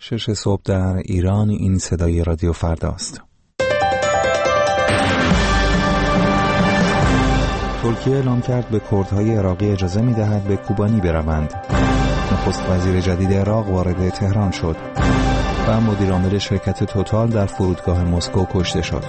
6 صبح در ایران. این صدای رادیو فرداست. ترکیه اعلام کرد به کردهای عراقی اجازه می‌دهد به کوبانی بروند. نخست وزیر جدید عراق وارد تهران شد و مدیر عامل شرکت توتال در فرودگاه مسکو کشته شد.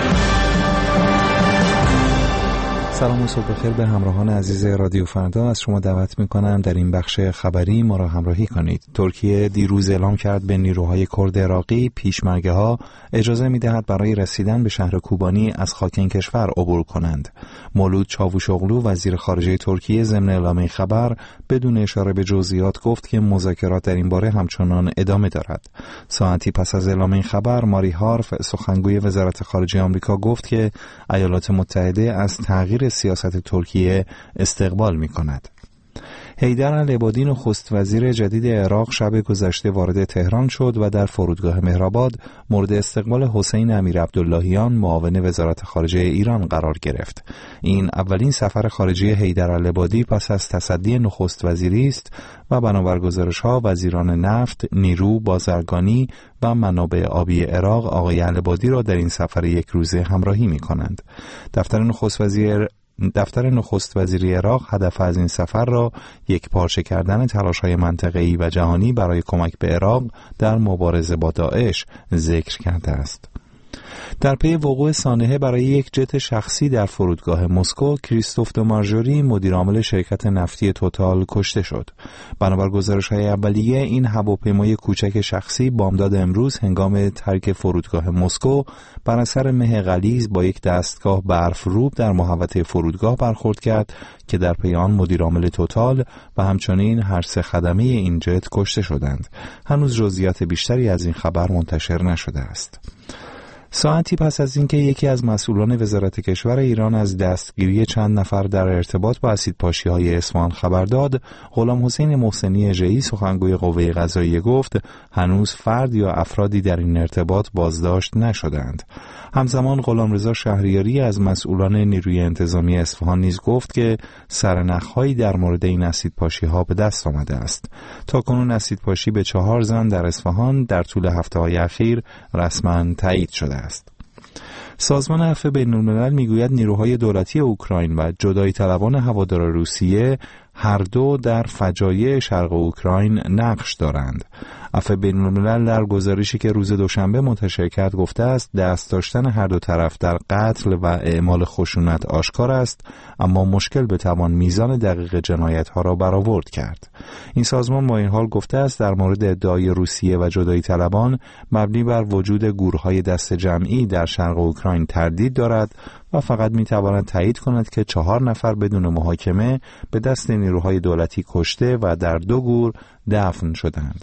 سلام و صبح بخیر به همراهان عزیز رادیو فردا. از شما دعوت می‌کنم در این بخش خبری ما را همراهی کنید. ترکیه دیروز اعلام کرد به نیروهای کرد عراقی پیشمرگه‌ها اجازه می‌دهد برای رسیدن به شهر کوبانی از خاک این کشور عبور کنند. مولود چاوشوغلو وزیر خارجه ترکیه ضمن اعلام این خبر بدون اشاره به جزئیات گفت که مذاکرات در این باره همچنان ادامه دارد. ساعتی پس از اعلام این خبر ماری هارف سخنگوی وزارت خارجه آمریکا گفت که ایالات متحده از تغییر سیاست ترکیه استقبال می‌کند. حیدر العبادی نخست وزیر جدید عراق شب گذشته وارد تهران شد و در فرودگاه مهرآباد مورد استقبال حسین امیر عبداللهیان معاون وزارت خارجه ایران قرار گرفت. این اولین سفر خارجی حیدر العبادی پس از تصدی نخست وزیری است و بنابر گزارش‌ها وزیران نفت، نیرو، بازرگانی و منابع آبی عراق آقای العبادی را در این سفر یک روزه همراهی می‌کنند. دفتر نخست وزیری عراق هدف از این سفر را یک پارچه کردن تلاش‌های منطقه‌ای و جهانی برای کمک به عراق در مبارزه با داعش ذکر کرده است. در پی وقوع سانحه برای یک جت شخصی در فرودگاه مسکو، کریستوف دومارژوری مدیر عامل شرکت نفتی توتال کشته شد. بنابر گزارش‌های اولیه این هواپیمای کوچک شخصی بامداد امروز هنگام ترک فرودگاه مسکو بر اثر مه غلیظ با یک دستگاه برف‌روب در محوطه فرودگاه برخورد کرد که در پی آن مدیر عامل توتال و همچنین هر سه خدمه این جت کشته شدند. هنوز جزئیات بیشتری از این خبر منتشر نشده است. ساعتی پس از اینکه یکی از مسئولان وزارت کشور ایران از دستگیری چند نفر در ارتباط با اسیدپاشی‌های اصفهان خبر داد، غلام حسین محسنی ژئی سخنگوی قوه قضاییه گفت هنوز فرد یا افرادی در این ارتباط بازداشت نشدند. همزمان غلامرضا شهریاری از مسئولان نیروی انتظامی اصفهان نیز گفت که سرنخ‌هایی در مورد این اسیدپاشی‌ها به دست آمده است. تاکنون اسیدپاشی به 4 زن در اصفهان در طول هفته‌های اخیر رسما تایید شده است. سازمان عفو بین‌الملل میگوید نیروهای دولتی اوکراین و جدایی طلبان هوادار روسیه هر دو در فجایع شرق اوکراین نقش دارند. عفو بین‌الملل در گزارشی که روز دوشنبه منتشر کرد گفته است دست داشتن هر دو طرف در قتل و اعمال خشونت آشکار است، اما مشکل بتوان میزان دقیق جنایت‌ها را برآورد کرد. این سازمان با این حال گفته است در مورد ادعای روسیه و جدایی طلبان مبنی بر وجود گورهای دست جمعی در شرق اوکراین تردید دارد و فقط میتواند تایید کند که 4 نفر بدون محاکمه به دست نیروهای دولتی کشته و در 2 گور دفن شدند.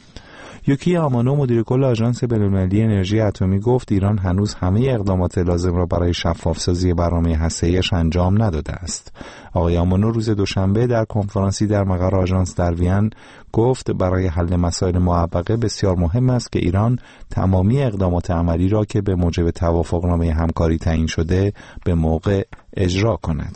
یوکی آمانو مدیر کل آژانس بین‌المللی انرژی اتمی گفت ایران هنوز همه اقدامات لازم را برای شفاف‌سازی برنامه هسته‌ایش انجام نداده است. آقای آمانو روز دوشنبه در کنفرانسی در مقر آژانس در وین گفت برای حل مسائل معوقه بسیار مهم است که ایران تمامی اقدامات عملی را که به موجب توافقنامه همکاری تعیین شده به موقع اجرا کند.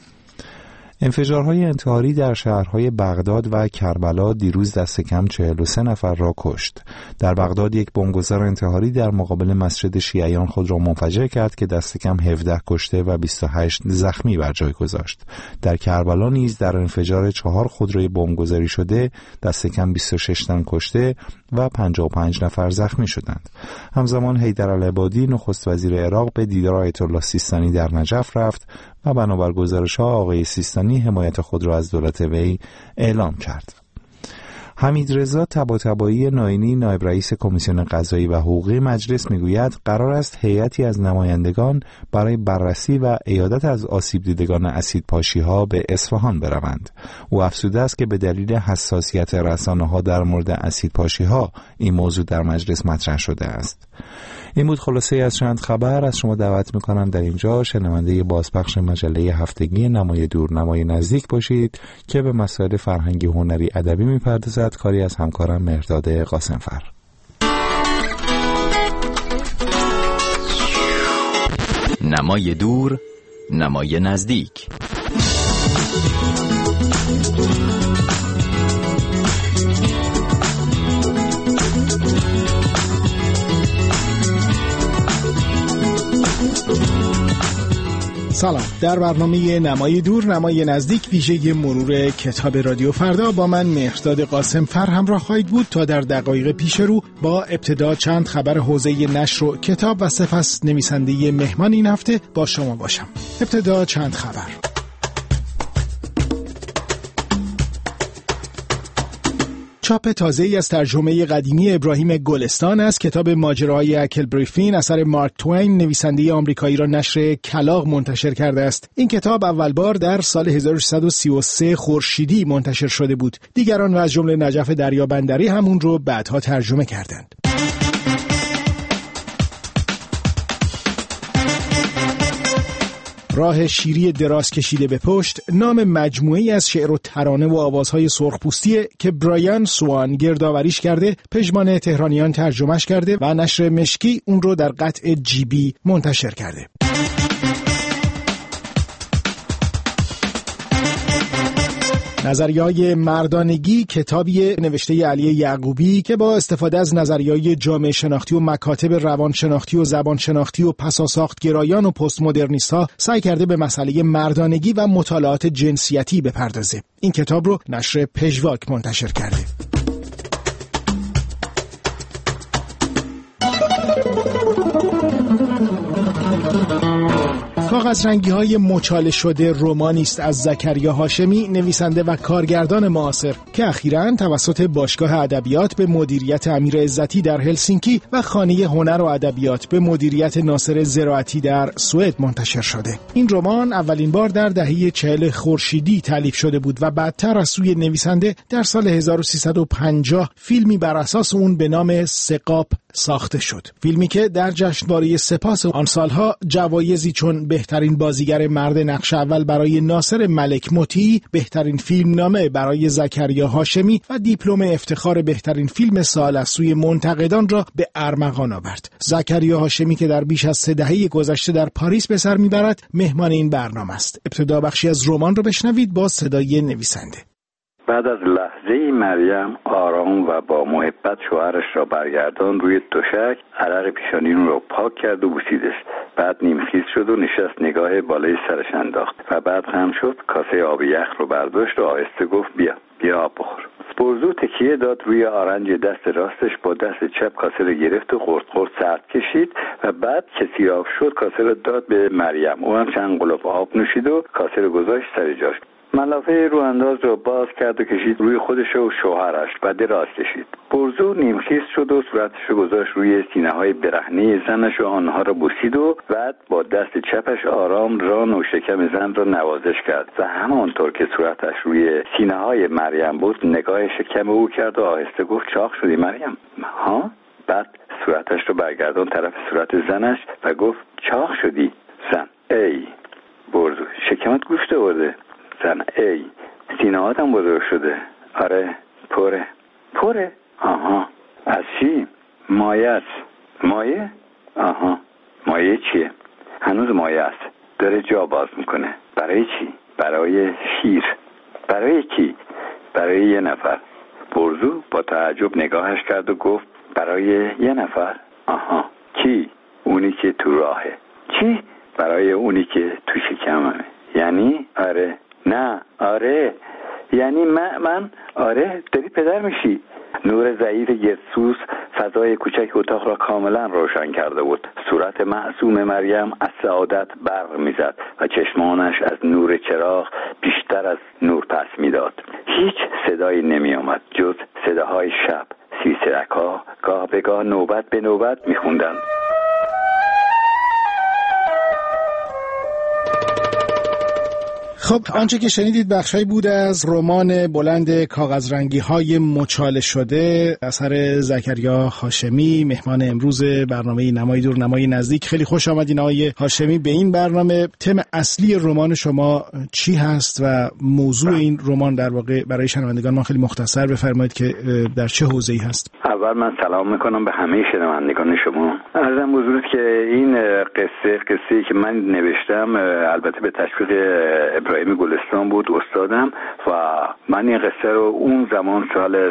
انفجارهای انتحاری در شهرهای بغداد و کربلا دیروز دست کم 43 نفر را کشت. در بغداد یک بمبگذار انتحاری در مقابل مسجد شیعیان خود را منفجر کرد که دست کم 17 کشته و 28 زخمی بر جای گذاشت. در کربلا نیز در انفجار 4 خودروی بمبگذاری شده دست کم 26 تن کشته و 55 نفر زخمی شدند. همزمان حیدر العبادی نخست وزیر عراق به دیدار آیت الله سیستانی در نجف رفت و بنابر گزارش‌ها آقای سیستانی حمایت خود را از دولت وی اعلام کرد. حمیدرضا طباطبایی ناینی نایب رئیس کمیسیون قضایی و حقوقی مجلس میگوید قرار است هیئتی از نمایندگان برای بررسی و عیادت از آسیب دیدگان اسیدپاشی‌ها به اصفهان بروند. او افزوده است که به دلیل حساسیت رسانه‌ها در مورد اسیدپاشی‌ها این موضوع در مجلس مطرح شده است. این بود خلاصه از چند خبر. از شما دعوت میکنم در اینجا شنونده بازپخش مجله هفتگی نمای دور نمای نزدیک باشید که به مسائل فرهنگی هنری ادبی میپردازد، کاری از همکارم مهرداد قاسمفر. نمای دور نمای نزدیک. سلام. در برنامه نمای دور نمای نزدیک ویژه مرور کتاب رادیو فردا با من مهرداد قاسم فر همراه خواهید بود تا در دقایق پیش رو با ابتدا چند خبر حوزه نشر و کتاب و سپس نویسنده مهمان این هفته با شما باشم. ابتدا چند خبر. چاپ تازه‌ای از ترجمه قدیمی ابراهیم گلستان از کتاب ماجراهای اکلبریفین اثر مارک توین نویسنده آمریکایی را نشر کلاغ منتشر کرده است. این کتاب اول بار در سال 1633 خورشیدی منتشر شده بود. دیگران و از جمله نجف دریابندری همون رو بعدها ترجمه کردند. راه شیری دراز کشیده به پشت نام مجموعه‌ای از شعر و ترانه و آوازهای سرخپوستیه که برایان سوان گردآوریش کرده، پژمان تهرانیان ترجمهش کرده و نشر مشکی اون رو در قطع جیبی منتشر کرده. نظریه‌های مردانگی کتابی نوشته علی یعقوبی که با استفاده از نظریه‌های جامعه شناختی و مکاتب روانشناختی و زبانشناختی و پساساخت گرایان و پست مدرنیست‌ها سعی کرده به مسئله مردانگی و مطالعات جنسیتی بپردازه. این کتاب رو نشر پژواک منتشر کرده. کاغذرنگی‌های مچاله شده رمانی است از زکریا هاشمی، نویسنده و کارگردان معاصر که اخیراً توسط باشگاه ادبیات به مدیریت امیر عزتی در هلسینکی و خانه هنر و ادبیات به مدیریت ناصر زراعتی در سوئد منتشر شده. این رمان اولین بار در دهه 40 خورشیدی تالیف شده بود و بعدتر از سوی نویسنده در سال 1350 فیلمی بر اساس اون به نام سقاپ ساخته شد. فیلمی که در جشنواره سپاس آن سالها جوایزی چون بهترین بازیگر مرد نقش اول برای ناصر ملک مطیعی، بهترین فیلم نامه برای زکریا هاشمی و دیپلم افتخار بهترین فیلم سال از سوی منتقدان را به ارمغان آورد. زکریا هاشمی که در بیش از 3 دهه گذشته در پاریس به سر میبرد مهمان این برنامه است. ابتدا بخشی از رمان را بشنوید با صدای نویسنده. بعد از لحظه‌ای مریم آرام و با محبت شوهرش را برگردان روی تشک، عرق پیشانی را پاک کرد و بوسیدش. بعد نیمخیز شد و نشست نگاه بالای سرش انداخت و بعد خم شد، کاسه آب یخ رو برداشت و آهسته گفت بیا آب بخور. برزو تکیه داد روی آرنج دست راستش، با دست چپ کاسه رو گرفت و خورد سرد کشید و بعد که سیراب شد کاسه رو داد به مریم. او هم چند غلپ آب نوشید و کاسه رو گذاشت سر جاش. ملافه رو انداز رو باز کرد و کشید روی خودش و شوهرش و دراز کشید. برزو نیمخیز شد و صورتش رو گذاشت روی سینه‌های برهنه زنش و آنها را بوسید و بعد با دست چپش آرام ران و شکم زن را نوازش کرد و همانطور که صورتش روی سینه‌های مریم بود نگاه شکم او کرد و آهسته گفت چاق شدی مریم؟ ها؟ بعد صورتش رو برگردان طرف صورت زنش و گفت چاق شدی؟ زن: ای برزو، شکمت گوشت آورده. زن: ای سینه‌هات هم بزرگ شده. آره پره. آها. از چی؟ مایه است. مایه؟ آها. مایه چیه؟ هنوز مایه است. داره جا باز میکنه. برای چی؟ برای شیر. برای کی؟ برای 1 نفر. برزو با تعجب نگاهش کرد و گفت برای 1 نفر؟ آها. کی؟ اونی که تو راهه. چی؟ برای اونی که تو شکمه. یعنی؟ آره. نه آره، یعنی من آره داری پدر میشی. نور ضعیف گرسوس فضای کوچک اتاق را کاملا روشن کرده بود. صورت معصوم مریم از سعادت برق میزد و چشمانش از نور چراغ بیشتر از نور پس میداد. هیچ صدایی نمی آمد جز صداهای شب. سیسرک‌ها گاه به گاه نوبت به نوبت میخوندند. خب آنچه که شنیدید بخشی بود از رمان بلند کاغذرنگی‌های مچاله شده اثر زکریا هاشمی، مهمان امروز برنامه نمای دور نمای نزدیک. خیلی خوش آمدین آقای هاشمی به این برنامه. تم اصلی رمان شما چی هست و موضوع این رمان در واقع برای شنوندگان ما خیلی مختصر بفرمایید که در چه حوزه‌ای هست؟ اول من سلام میکنم به همه شنوندگان شما. عرضم حضورت که این قصه‌ای که من نوشتم البته به تشویق ابراهیم گلستان بود استادم و من این قصه رو اون زمان سال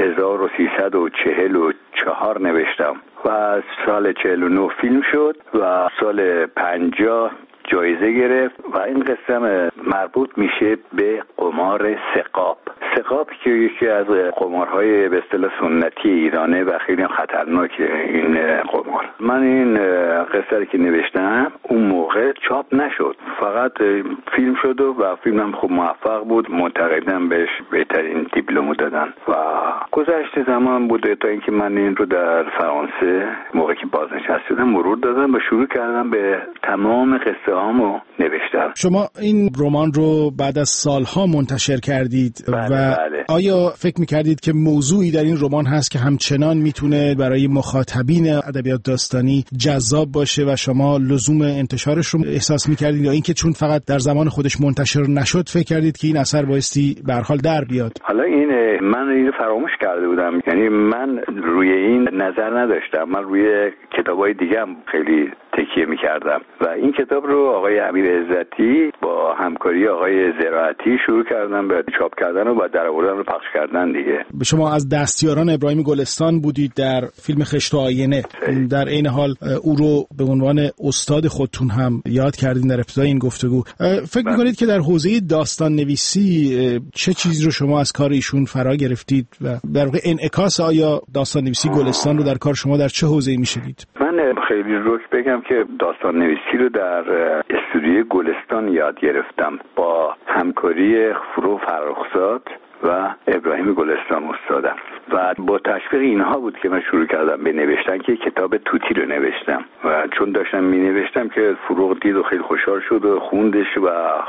1344 نوشتم و سال 49 فیلم شد و سال 50 جایزه گرفت و این قصه مربوط میشه به قمار ثقاب. ثقاب که یکی از قمارهای به اصطلاح سنتی ایرانه و خیلی خطرناکه این قمار. من این قصه که نوشتم اون موقع چاپ نشد، فقط فیلم شد و فیلمم خوب موفق بود، منتقدان بهش بهترین دیپلم دادن و گذشت زمان بوده تا اینکه من این رو در فرانسه موقعی که بازنشسته شدم مرور دادم و شروع کردم به تمام قصه هامو نوشتم. شما این رمان رو بعد از سالها منتشر کردید بله. آیا فکر می‌کردید که موضوعی در این رمان هست که همچنان میتونه برای مخاطبین ادبیات داستانی جذاب باشه و شما لزوم انتشارش رو احساس می‌کردید، یا اینکه چون فقط در زمان خودش منتشر نشد فکر کردید که این اثر بایستی به هر حال در بیاد؟ حالا من این فراموش کرده بودم، یعنی من روی این نظر نداشتم، من روی کتابای دیگه هم خیلی تکیه می‌کردم و این کتاب رو آقای امیر عزتی با همکاری آقای زراعتی شروع کردن به چاپ کردن و بعد درآوردن و پخش کردن دیگه. شما از دستیاران ابراهیم گلستان بودید در فیلم خشت و آینه، در این حال او رو به عنوان استاد خودتون هم یاد کردین در ابتدای این گفتگو. فکر می‌کنید که در حوزه داستان نویسی چه چیزی رو شما از کار ایشون فرا گرفتید و در واقع انعکاس آیا داستان نویسی گلستان رو در کار شما در چه حوزه‌ای می‌شنید؟ من خیلی روک بگم که داستان نویسی رو در استودیوی گلستان یاد گرفتم با همکاری فروغ فرخزاد و ابراهیم گلستان استادم و با تشویق اینها بود که من شروع کردم به نوشتن که کتاب توتی رو نوشتم و چون داشتم می نوشتم که فروغ دید و خیلی خوشحال شد و خوندش و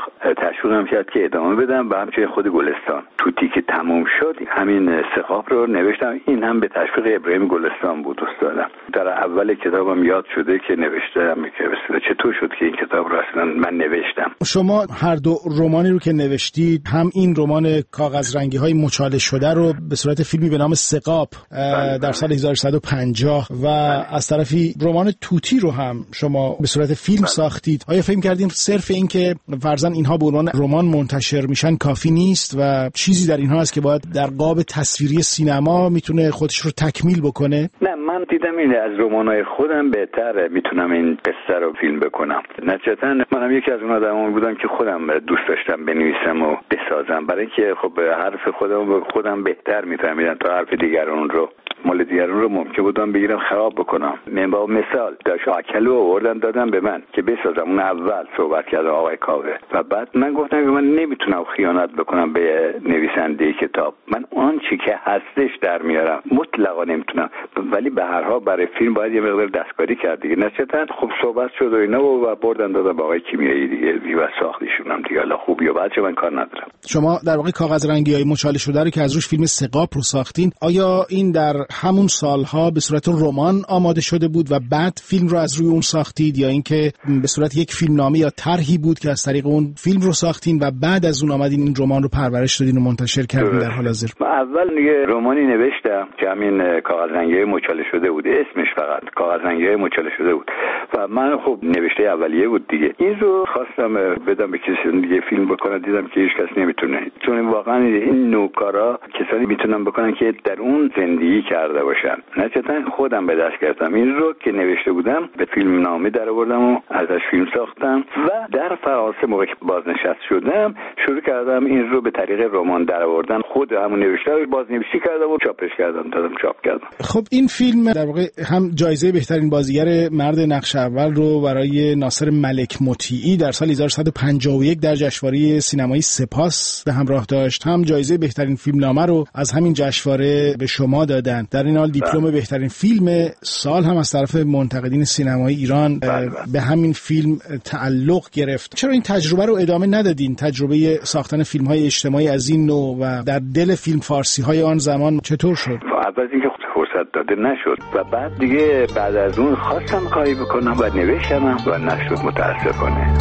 تشویقم کرد که ادامه بدم و همچنین خود گلستان. توتی که تموم شد همین ثقاب رو نوشتم، این هم به تشویق ابراهیم گلستان بود استادم. در اول کتابم یاد شده که نوشتم که چطور شد که این کتاب رو اصلا من نوشتم. شما هر دو رمانی رو که نوشتید، هم این رمان کاغذ رنگی‌های مچاله شده رو به صورت فیلمی به نام ثقاب در سال 1150 و از طرفی رمان توتی رو هم شما به صورت فیلم ساختید. آیا فکر کردین صرف این که فرضاً اینها به عنوان رمان منتشر میشن کافی نیست و چیزی در اینها هست که باید در قاب تصویری سینما میتونه خودش رو تکمیل بکنه؟ نه، من دیدم این از رمان‌های خودم بهتره میتونم این قصه رو فیلم بکنم. نتیجتاً منم یکی از اون آدمایی بودم که خودم دوست داشتم بنویسم و بسازم، برای اینکه خب حرف خودم بهتر میفهمیدم تا حرف دیگران رو. مال دیگران رو ممکن بودم بگیرم خراب بکنم. من با مثال شاکلو آوردن دادم به من که بسازم. اون اول صحبت کردم آقای کاوه و بعد من گفتم که من نمیتونم خیانت بکنم به نویسنده کتاب، من آن چی که هستش در میارم مطلقا نمیتونم، ولی به هر حال برای فیلم باید یه مقدار دستکاری کرد دیگه. نشدن خب صحبت شد و اینا و بردن دادم به آقای کیمیایی دیگه و ساختیشون هم دیگه. حالا خوبی و بچه من کار ندارم. شما در واقع کاغذ رنگی‌های مچاله شده رو که از روش فیلم ثقاب رو ساختین، آیا این در همون سالها به صورت رمان آماده شده بود و بعد فیلم رو از روی اون ساختید، یا اینکه به صورت یک فیلمنامه یا طرحی بود که از طریق اون فیلم رو ساختین و بعد از اون آمدین این رمان رو پرورش دادین و منتشر کردین در حال حاضر؟ من اول یه رمانی نوشتم که همین کاغذ رنگی‌های مچاله شده بود، اسمش فقط کاغذ رنگی‌های مچاله شده بود و من خب نوشته اولیه بود دیگه. این رو خواستم بدم به کسی دیگه فیلم بکنه، دیدم که هیچ کس نمیتونه، چون واقعا این نوکارا کسانی میتونن بکنن که در اون زندگی کرده باشن. نتیجتا خودم به دست گرفتم این رو که نوشته بودم، به فیلم نامه درآوردم و ازش فیلم ساختم و در فرانسه موقعی که بازنشسته شدم شروع کردم این رو به طریق رمان درآوردن، خود همون نوشته رو بازنویسی کردم و چاپش کردم، دادم چاپ کردم. خب این فیلم در واقع هم جایزه بهترین بازیگر مرد نقش اول رو برای ناصر ملک مطیعی در سال 1151 در جشنواره سینمایی سپاس به همراه داشت، هم جایزه بهترین فیلمنامه رو از همین جشنواره به شما دادن. در این حال دیپلم بهترین فیلم سال هم از طرف منتقدین سینمایی ایران به همین فیلم تعلق گرفت. چرا این تجربه رو ادامه ندادین؟ تجربه ساختن فیلم‌های اجتماعی از این نوع و در دل فیلم فارسی‌های آن زمان چطور شد؟ اول اینکه فرصت داده نشد و بعد دیگه بعد از اون خواستم کاری بکنم و نوشتم و نشد متاسفانه.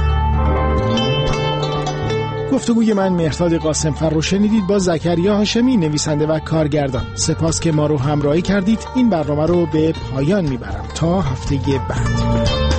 گفتگوی من مهرداد قاسمفر رو شنیدید با زکریا هاشمی، نویسنده و کارگردان. سپاس که ما رو همراهی کردید. این برنامه رو به پایان میبرم تا هفته بعد.